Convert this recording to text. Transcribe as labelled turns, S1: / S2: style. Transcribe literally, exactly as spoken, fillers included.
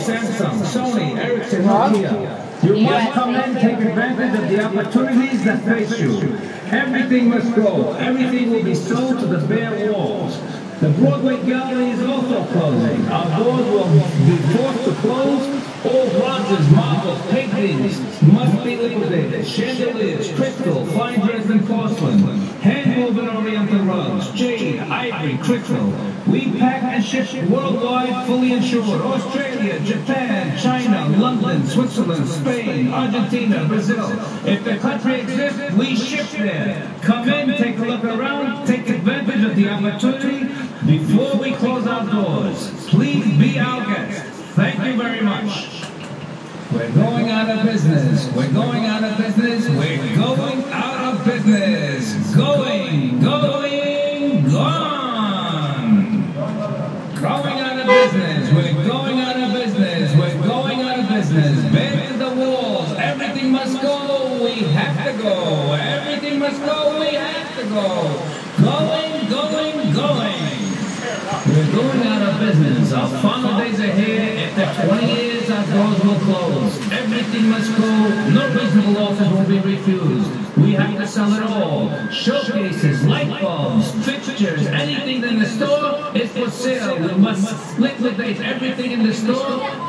S1: Samsung, Sony, Ericsson, Nokia. You must come in, take advantage of the opportunities that face you. Everything must go. Everything will be sold to the bare walls. The Broadway Gallery is also closing. Our doors will be forced to close. All bronzes, marbles, paintings must be liquidated. Chandeliers, crystal, fine Dresden porcelain, hand-woven oriental rugs, jade, ivory, crystal. We pack and ship worldwide, fully insured. Australia, Japan, China, London, Switzerland, Spain, Argentina, Brazil. If the country exists, we ship there. Come in, take a look around, take advantage of the opportunity before we close our doors. Please be our guest. Thank you very much. We're going out of business. We're going out of business. We're going out of business. Going, going, gone. Going out of business. We're going out of business. We're going out of business. Back to the walls. Everything must go. We have to go. Everything must go. We have to go. Going, going, going. We're going out of business. Our final days are here. After twenty years, our doors will close. Everything must go. No reasonable offers will be refused. We have to sell it all. Showcases, light bulbs, fixtures, anything in the store is for sale. We must liquidate everything in the store